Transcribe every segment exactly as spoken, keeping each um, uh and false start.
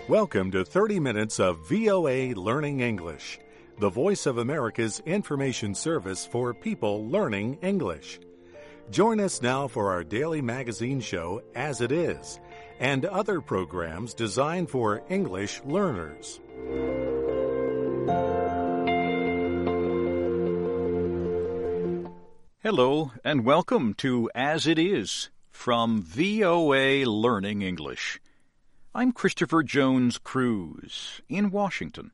Welcome to thirty minutes of V O A Learning English, the voice of America's information service for people learning English. Join us now for our daily magazine show, As It Is, and other programs designed for English learners. Hello, and welcome to As It Is from V O A Learning English. I'm Christopher Jones Cruz in Washington.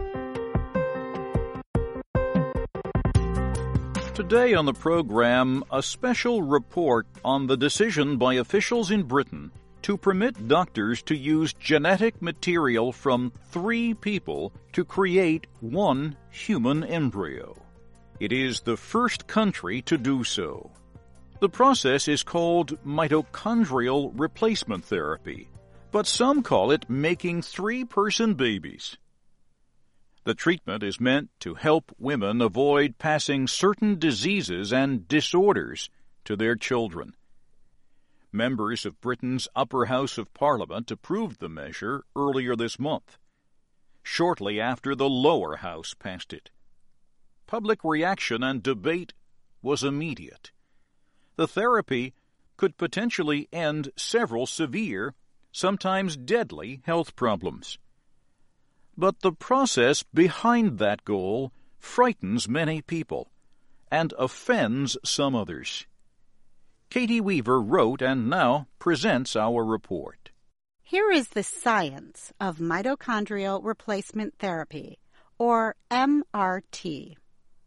Today on the program, a special report on the decision by officials in Britain to permit doctors to use genetic material from three people to create one human embryo. It is the first country to do so. The process is called mitochondrial replacement therapy, but some call it making three-person babies. The treatment is meant to help women avoid passing certain diseases and disorders to their children. Members of Britain's Upper House of Parliament approved the measure earlier this month, shortly after the Lower House passed it. Public reaction and debate was immediate. The therapy could potentially end several severe, sometimes deadly health problems. But the process behind that goal frightens many people and offends some others. Katie Weaver wrote and now presents our report. Here is the science of mitochondrial replacement therapy, or M R T.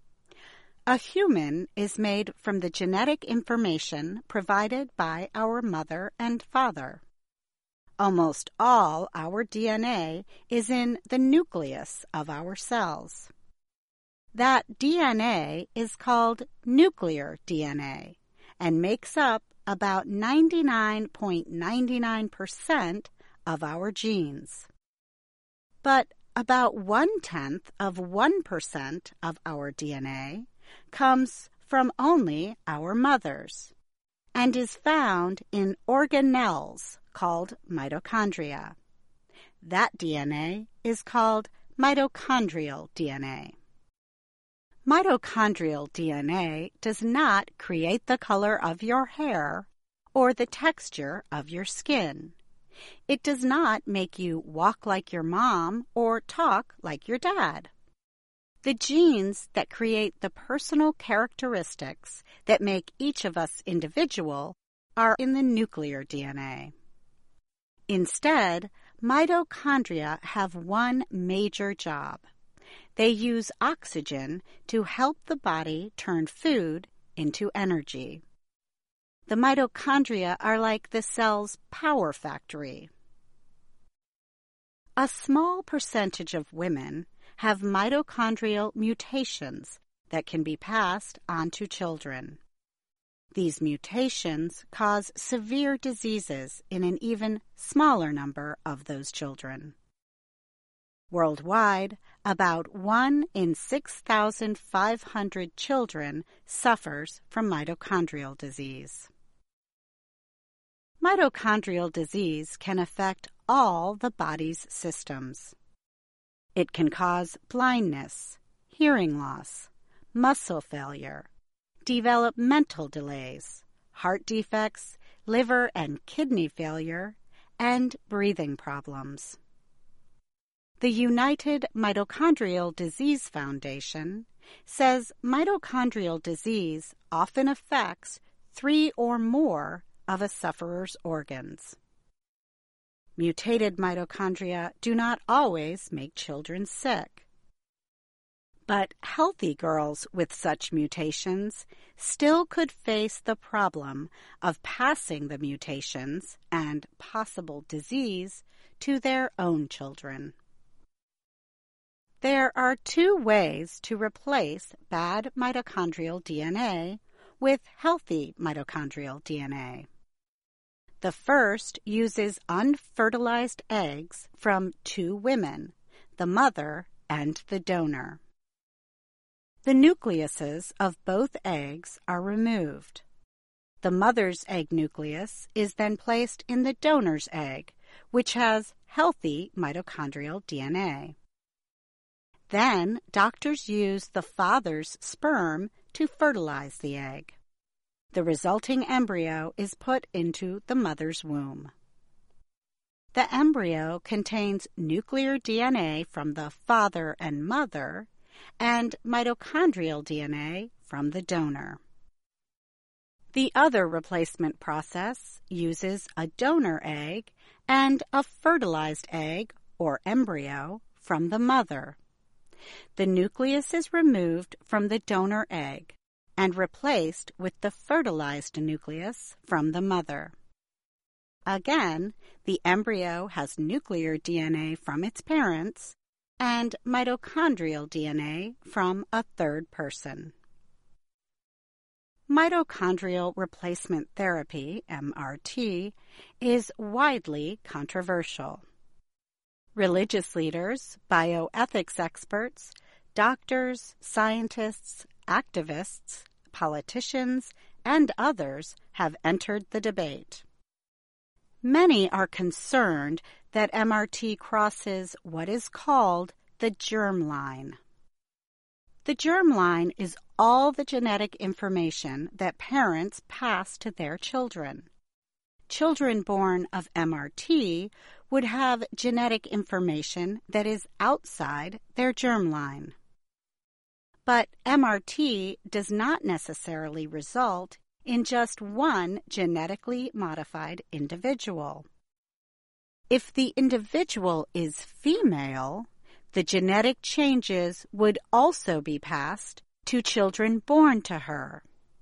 A human is made from the genetic information provided by our mother and father. Almost all our D N A is in the nucleus of our cells. That D N A is called nuclear D N A and makes up about ninety-nine point nine nine percent of our genes. But about one-tenth of one percent of our D N A comes from only our mothers and is found in organelles called mitochondria. That D N A is called mitochondrial D N A. Mitochondrial D N A does not create the color of your hair or the texture of your skin. It does not make you walk like your mom or talk like your dad. The genes that create the personal characteristics that make each of us individual are in the nuclear D N A. Instead, mitochondria have one major job. They use oxygen to help the body turn food into energy. The mitochondria are like the cell's power factory. A small percentage of women have mitochondrial mutations that can be passed on to children. These mutations cause severe diseases in an even smaller number of those children. Worldwide, about one in six thousand five hundred children suffers from mitochondrial disease. Mitochondrial disease can affect all the body's systems. It can cause blindness, hearing loss, muscle failure, developmental delays, heart defects, liver and kidney failure, and breathing problems. The United Mitochondrial Disease Foundation says mitochondrial disease often affects three or more of a sufferer's organs. Mutated mitochondria do not always make children sick. But healthy girls with such mutations still could face the problem of passing the mutations and possible disease to their own children. There are two ways to replace bad mitochondrial D N A with healthy mitochondrial D N A. The first uses unfertilized eggs from two women, the mother and the donor. The nucleuses of both eggs are removed. The mother's egg nucleus is then placed in the donor's egg, which has healthy mitochondrial D N A. Then doctors use the father's sperm to fertilize the egg. The resulting embryo is put into the mother's womb. The embryo contains nuclear D N A from the father and mother and mitochondrial D N A from the donor. The other replacement process uses a donor egg and a fertilized egg or embryo from the mother. The nucleus is removed from the donor egg and replaced with the fertilized nucleus from the mother. Again, the embryo has nuclear D N A from its parents and mitochondrial D N A from a third person. Mitochondrial replacement therapy, M R T, is widely controversial. Religious leaders, bioethics experts, doctors, scientists, activists, politicians, and others have entered the debate. Many are concerned that M R T crosses what is called the germline. The germline is all the genetic information that parents pass to their children. Children born of M R T would have genetic information that is outside their germline. But M R T does not necessarily result in just one genetically modified individual. If the individual is female, the genetic changes would also be passed to children born to her.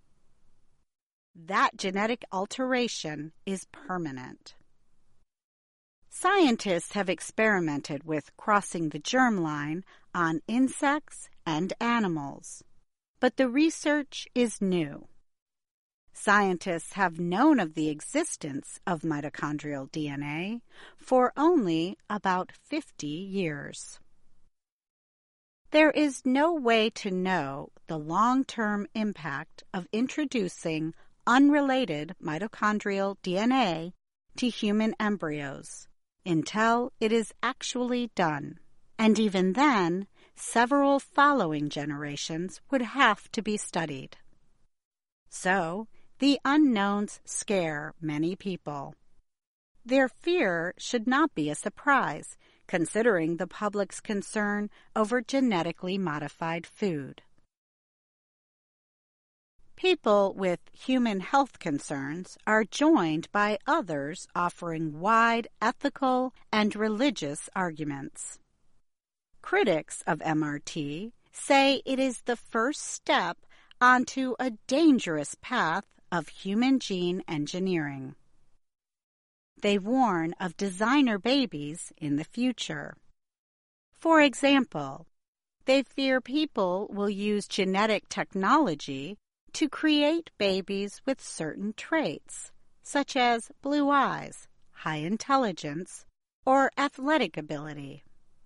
That genetic alteration is permanent. Scientists have experimented with crossing the germline on insects and animals, but the research is new. Scientists have known of the existence of mitochondrial D N A for only about fifty years. There is no way to know the long-term impact of introducing unrelated mitochondrial D N A to human embryos until it is actually done. And even then, several following generations would have to be studied. So, the unknowns scare many people. Their fear should not be a surprise, considering the public's concern over genetically modified food. People with human health concerns are joined by others offering wide ethical and religious arguments. Critics of M R T say it is the first step onto a dangerous path of human gene engineering. They warn of designer babies in the future. For example, they fear people will use genetic technology to create babies with certain traits, such as blue eyes, high intelligence, or athletic ability.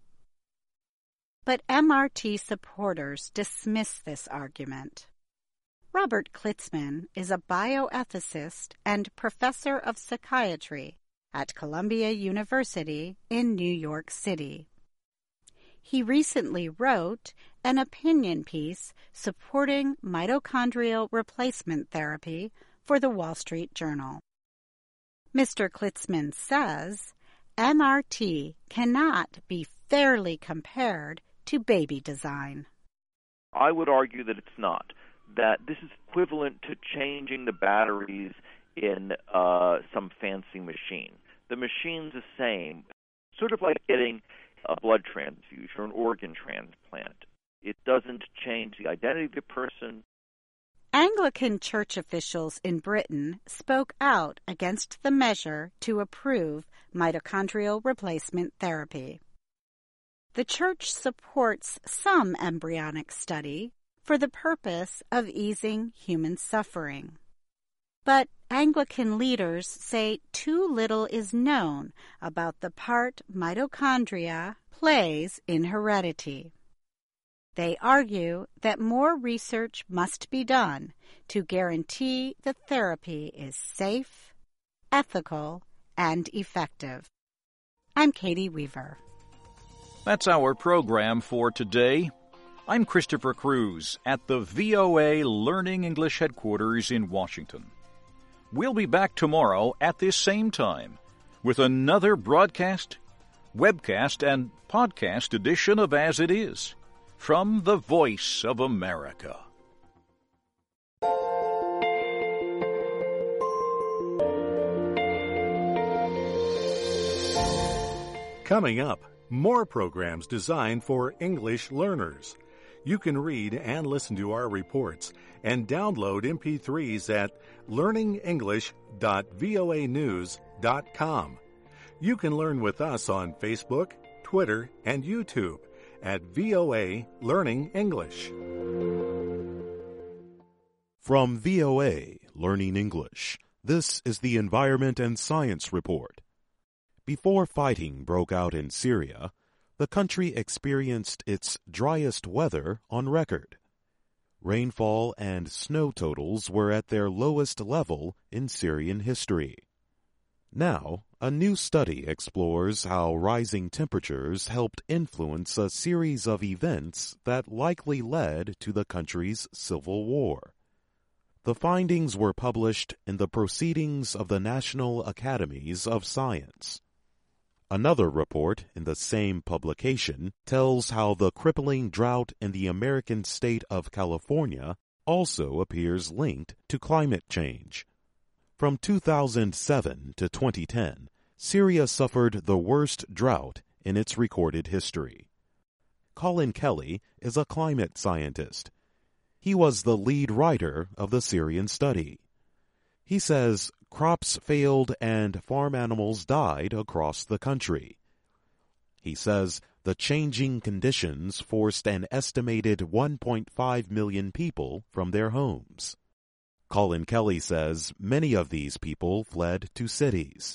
But M R T supporters dismiss this argument. Robert Klitzman is a bioethicist and professor of psychiatry at Columbia University in New York City. He recently wrote an opinion piece supporting mitochondrial replacement therapy for the Wall Street Journal. Mister Klitzman says M R T cannot be fairly compared to baby design. I would argue that it's not, that this is equivalent to changing the batteries in uh, some fancy machine. The machine's the same, sort of like getting a blood transfusion or an organ transplant. It doesn't change the identity of the person. Anglican church officials in Britain spoke out against the measure to approve mitochondrial replacement therapy. The church supports some embryonic study for the purpose of easing human suffering. But Anglican leaders say too little is known about the part mitochondria plays in heredity. They argue that more research must be done to guarantee the therapy is safe, ethical, and effective. I'm Katie Weaver. That's our program for today. I'm Christopher Cruz at the V O A Learning English headquarters in Washington. We'll be back tomorrow at this same time with another broadcast, webcast, and podcast edition of As It Is from the Voice of America. Coming up, more programs designed for English learners. You can read and listen to our reports and download M P threes at learning english dot voa news dot com. You can learn with us on Facebook, Twitter, and YouTube at V O A Learning English. From V O A Learning English, this is the Environment and Science Report. Before fighting broke out in Syria, the country experienced its driest weather on record. Rainfall and snow totals were at their lowest level in Syrian history. Now, a new study explores how rising temperatures helped influence a series of events that likely led to the country's civil war. The findings were published in the Proceedings of the National Academies of Science. Another report in the same publication tells how the crippling drought in the American state of California also appears linked to climate change. From two thousand seven to twenty ten, Syria suffered the worst drought in its recorded history. Colin Kelly is a climate scientist. He was the lead writer of the Syrian study. He says crops failed and farm animals died across the country. He says the changing conditions forced an estimated one point five million people from their homes. Colin Kelly says many of these people fled to cities.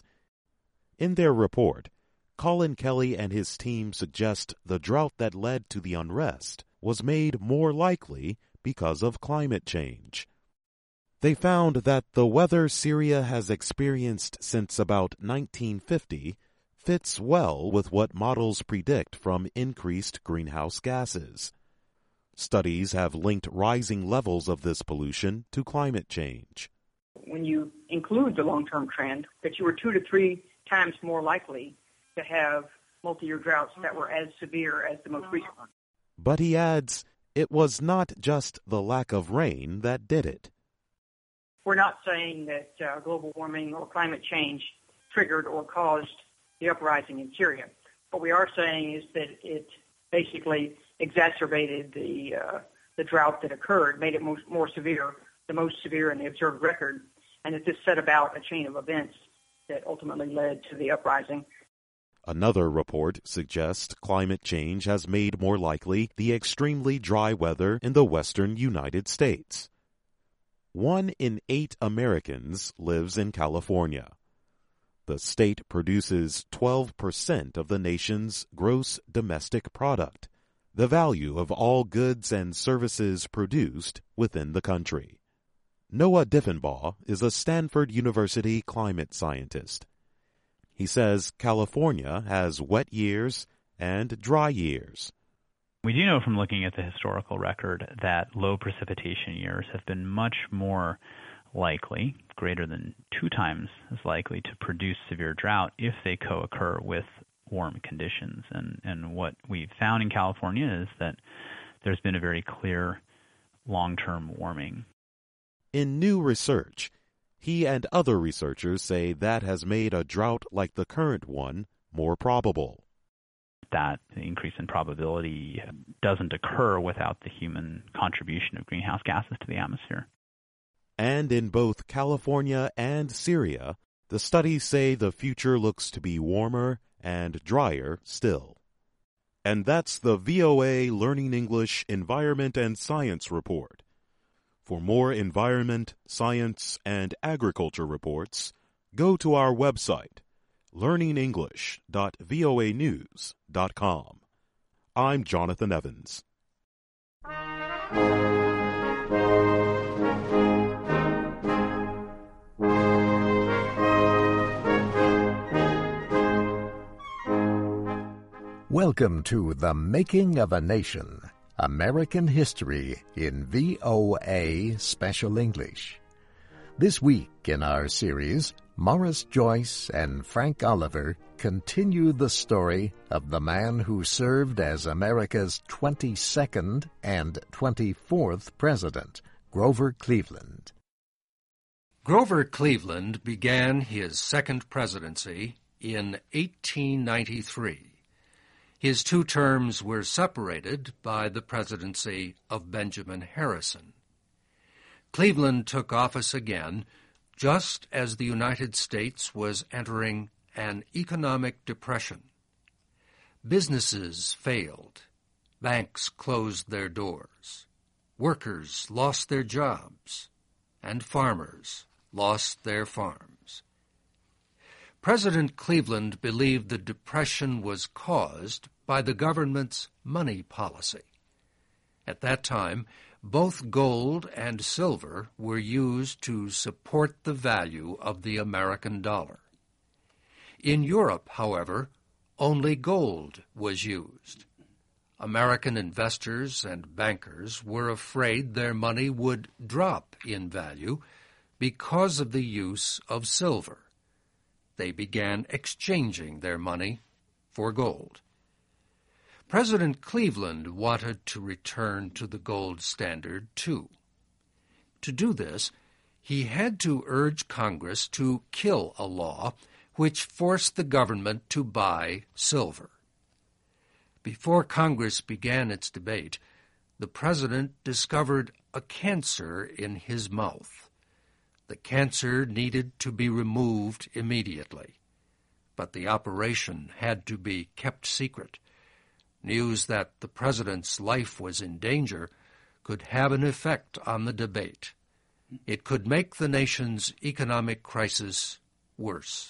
In their report, Colin Kelly and his team suggest the drought that led to the unrest was made more likely because of climate change. They found that the weather Syria has experienced since about nineteen fifty fits well with what models predict from increased greenhouse gases. Studies have linked rising levels of this pollution to climate change. When you include the long-term trend, that you were two to three times more likely to have multi-year droughts that were as severe as the most recent one. But he adds, it was not just the lack of rain that did it. We're not saying that uh, global warming or climate change triggered or caused the uprising in Syria. What we are saying is that it basically exacerbated the uh, the drought that occurred, made it most, more severe, the most severe in the observed record, and that this set about a chain of events that ultimately led to the uprising. Another report suggests climate change has made more likely the extremely dry weather in the western United States. One in eight Americans lives in California. The state produces twelve percent of the nation's gross domestic product, the value of all goods and services produced within the country. Noah Diffenbaugh is a Stanford University climate scientist. He says California has wet years and dry years. We do know from looking at the historical record that low precipitation years have been much more likely, greater than two times as likely, to produce severe drought if they co-occur with warm conditions. And, and what we've found in California is that there's been a very clear long-term warming. In new research, he and other researchers say that has made a drought like the current one more probable. That increase in probability doesn't occur without the human contribution of greenhouse gases to the atmosphere. And in both California and Syria, the studies say the future looks to be warmer and drier still. And that's the V O A Learning English Environment and Science Report. For more environment, science, and agriculture reports, go to our website, learning english dot voa news dot com. I'm Jonathan Evans. Welcome to The Making of a Nation, American History in V O A Special English. This week in our series, Morris Joyce and Frank Oliver continue the story of the man who served as America's twenty-second and twenty-fourth president, Grover Cleveland. Grover Cleveland began his second presidency in eighteen ninety-three. His two terms were separated by the presidency of Benjamin Harrison. Cleveland took office again just as the United States was entering an economic depression. Businesses failed. Banks closed their doors. Workers lost their jobs. And farmers lost their farms. President Cleveland believed the depression was caused by the government's money policy. At that time, both gold and silver were used to support the value of the American dollar. In Europe, however, only gold was used. American investors and bankers were afraid their money would drop in value because of the use of silver. They began exchanging their money for gold. President Cleveland wanted to return to the gold standard, too. To do this, he had to urge Congress to kill a law which forced the government to buy silver. Before Congress began its debate, the president discovered a cancer in his mouth. The cancer needed to be removed immediately, but the operation had to be kept secret. News that the president's life was in danger could have an effect on the debate. It could make the nation's economic crisis worse.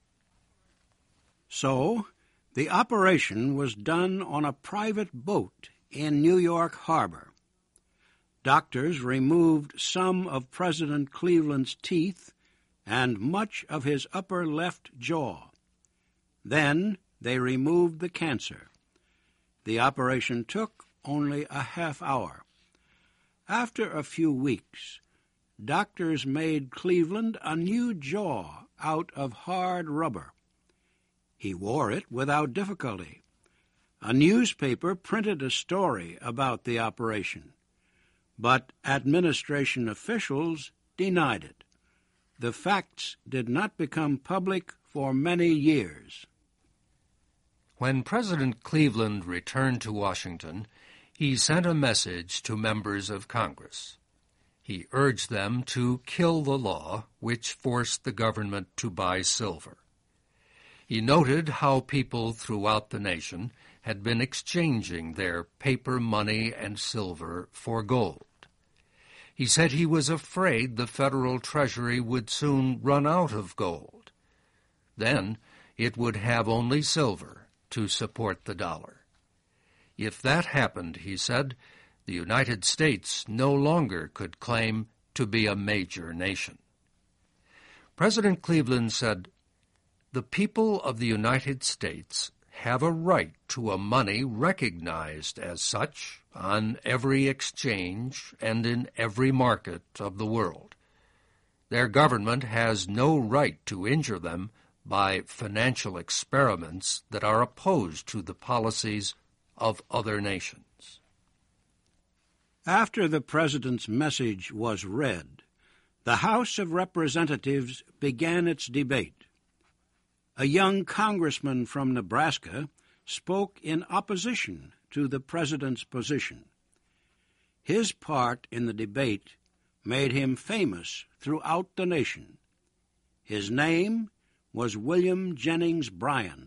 So, the operation was done on a private boat in New York Harbor. Doctors removed some of President Cleveland's teeth and much of his upper left jaw. Then they removed the cancer. The operation took only a half hour. After a few weeks, doctors made Cleveland a new jaw out of hard rubber. He wore it without difficulty. A newspaper printed a story about the operation, but administration officials denied it. The facts did not become public for many years. When President Cleveland returned to Washington, he sent a message to members of Congress. He urged them to kill the law which forced the government to buy silver. He noted how people throughout the nation had been exchanging their paper money and silver for gold. He said he was afraid the Federal Treasury would soon run out of gold. Then it would have only silver to support the dollar. If that happened, he said, the United States no longer could claim to be a major nation. President Cleveland said, "The people of the United States have a right to a money recognized as such on every exchange and in every market of the world. Their government has no right to injure them by financial experiments that are opposed to the policies of other nations." After the president's message was read, the House of Representatives began its debate. A young congressman from Nebraska spoke in opposition to the president's position. His part in the debate made him famous throughout the nation. His name was William Jennings Bryan.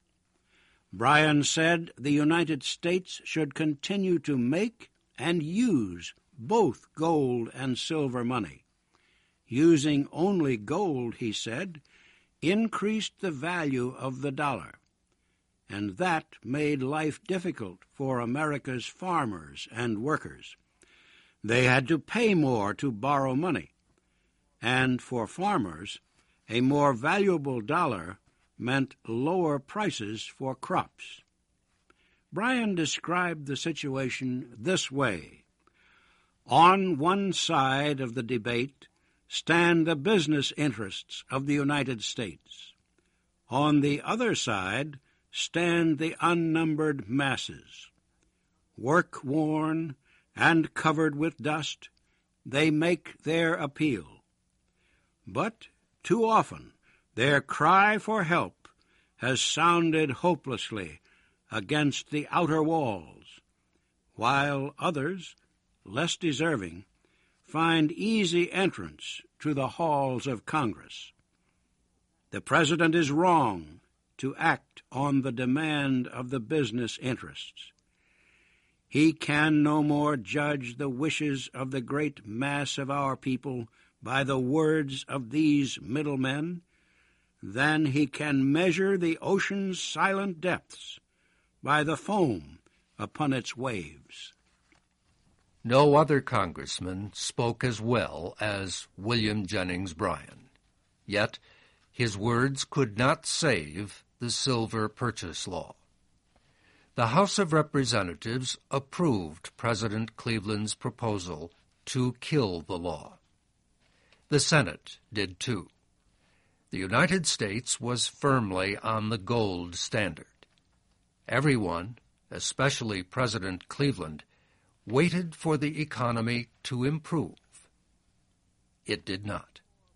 Bryan said the United States should continue to make and use both gold and silver money. Using only gold, he said, increased the value of the dollar, and that made life difficult for America's farmers and workers. They had to pay more to borrow money, and for farmers, a more valuable dollar meant lower prices for crops. Bryan described the situation this way. On one side of the debate stand the business interests of the United States. On the other side stand the unnumbered masses. Work-worn and covered with dust, they make their appeal. But too often their cry for help has sounded hopelessly against the outer walls, while others, less deserving, find easy entrance to the halls of Congress. The President is wrong to act on the demand of the business interests. He can no more judge the wishes of the great mass of our people by the words of these middlemen than he can measure the ocean's silent depths by the foam upon its waves. No other congressman spoke as well as William Jennings Bryan. Yet his words could not save the Silver Purchase Law. The House of Representatives approved President Cleveland's proposal to kill the law. The Senate did too. The United States was firmly on the gold standard. Everyone, especially President Cleveland, waited for the economy to improve. It did not.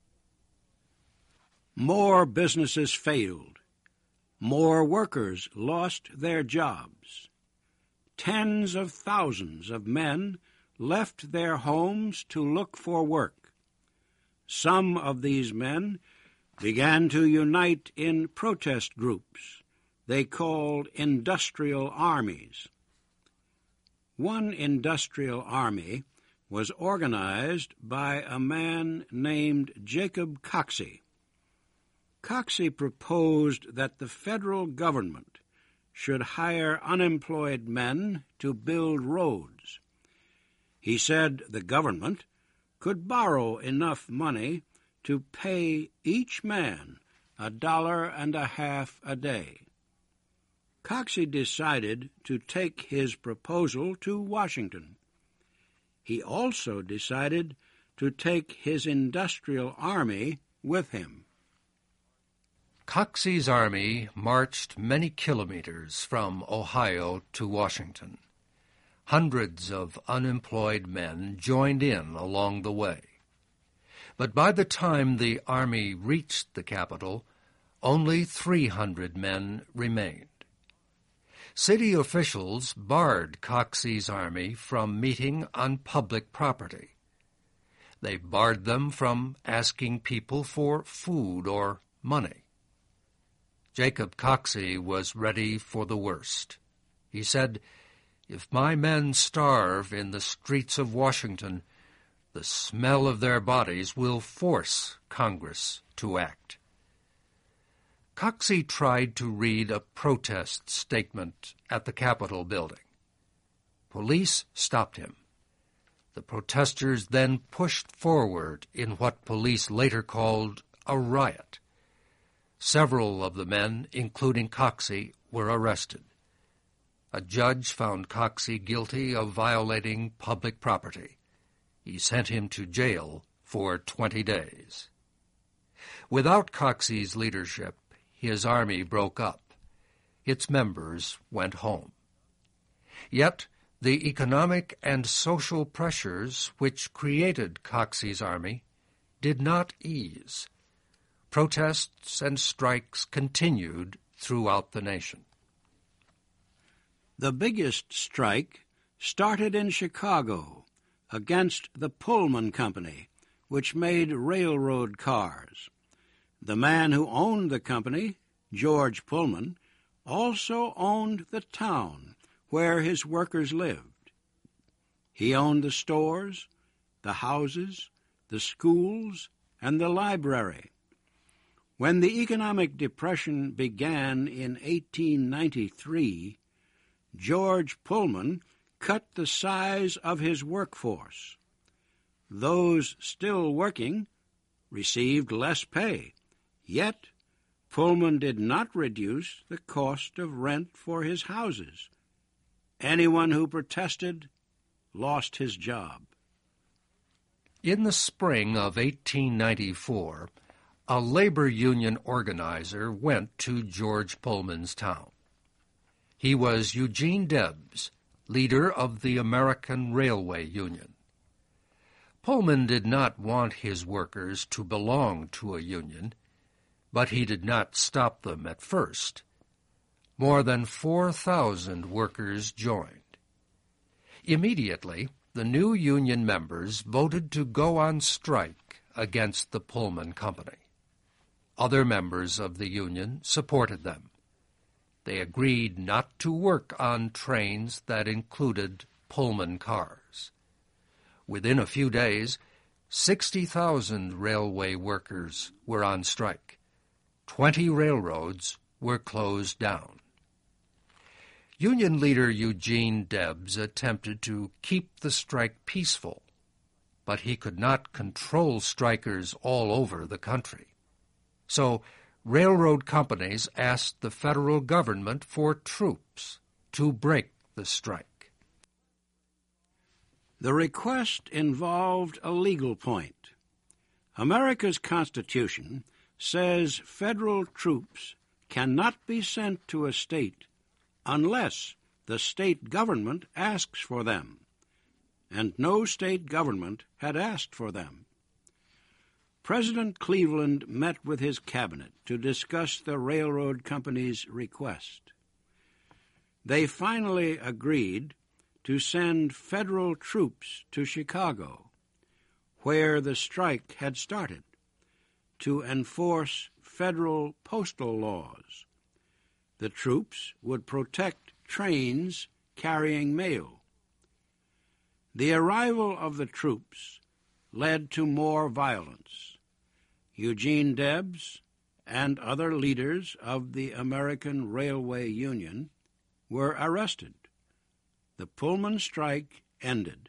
More businesses failed. More workers lost their jobs. Tens of thousands of men left their homes to look for work. Some of these men began to unite in protest groups they called industrial armies. One industrial army was organized by a man named Jacob Coxey. Coxey proposed that the federal government should hire unemployed men to build roads. He said the government could borrow enough money to pay each man a dollar and a half a day. Coxey decided to take his proposal to Washington. He also decided to take his industrial army with him. Coxey's army marched many kilometers from Ohio to Washington. Hundreds of unemployed men joined in along the way. But by the time the army reached the capital, only three hundred men remained. City officials barred Coxey's army from meeting on public property. They barred them from asking people for food or money. Jacob Coxey was ready for the worst. He said, "If my men starve in the streets of Washington, the smell of their bodies will force Congress to act." Coxey tried to read a protest statement at the Capitol building. Police stopped him. The protesters then pushed forward in what police later called a riot. Several of the men, including Coxey, were arrested. A judge found Coxey guilty of violating public property. He sent him to jail for twenty days. Without Coxey's leadership, his army broke up. Its members went home. Yet the economic and social pressures which created Coxey's army did not ease. Protests and strikes continued throughout the nation. The biggest strike started in Chicago against the Pullman Company, which made railroad cars. The man who owned the company, George Pullman, also owned the town where his workers lived. He owned the stores, the houses, the schools, and the library. When the economic depression began in eighteen ninety-three, George Pullman cut the size of his workforce. Those still working received less pay, yet Pullman did not reduce the cost of rent for his houses, Anyone who protested lost his job. In the spring of eighteen ninety-four, a labor union organizer went to George Pullman's town. He was Eugene Debs, leader of the American Railway Union. Pullman did not want his workers to belong to a union, but he did not stop them at first. More than four thousand workers joined. Immediately, the new union members voted to go on strike against the Pullman Company. Other members of the union supported them. They agreed not to work on trains that included Pullman cars. Within a few days, sixty thousand railway workers were on strike. Twenty railroads were closed down. Union leader Eugene Debs attempted to keep the strike peaceful, but he could not control strikers all over the country. So railroad companies asked the federal government for troops to break the strike. The request involved a legal point. America's Constitution says federal troops cannot be sent to a state unless the state government asks for them, and no state government had asked for them. President Cleveland met with his cabinet to discuss the railroad company's request. They finally agreed to send federal troops to Chicago, where the strike had started, to enforce federal postal laws. The troops would protect trains carrying mail. The arrival of the troops led to more violence. Eugene Debs and other leaders of the American Railway Union were arrested. The Pullman strike ended.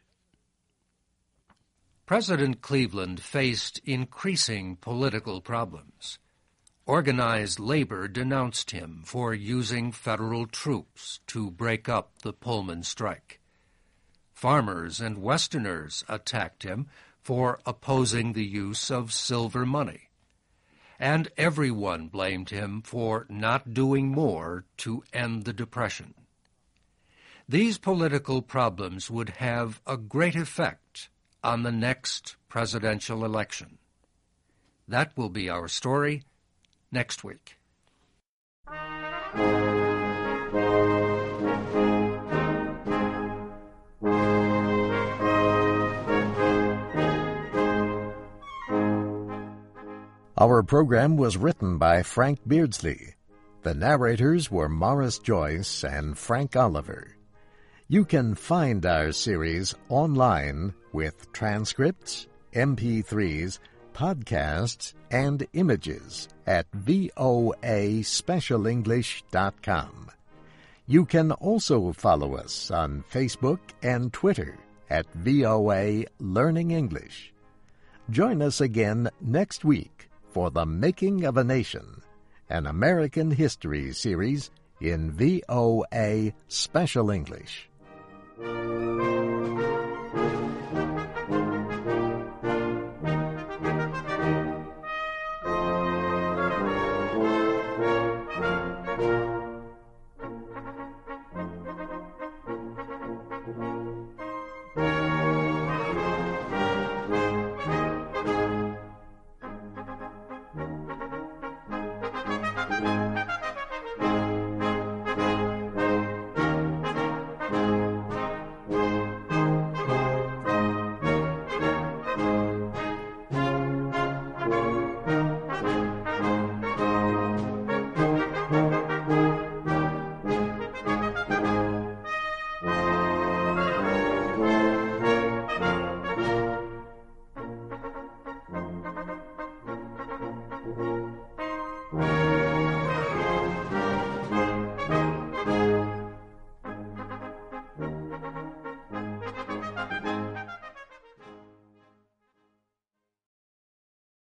President Cleveland faced increasing political problems. Organized labor denounced him for using federal troops to break up the Pullman strike. Farmers and Westerners attacked him for opposing the use of silver money. And everyone blamed him for not doing more to end the Depression. These political problems would have a great effect on the next presidential election. That will be our story next week. Our program was written by Frank Beardsley. The narrators were Morris Joyce and Frank Oliver. You can find our series online with transcripts, M P threes, podcasts, and images at V O A special english dot com. You can also follow us on Facebook and Twitter at V O A Learning English. Join us again next week for The Making of a Nation, an American history series in V O A Special English.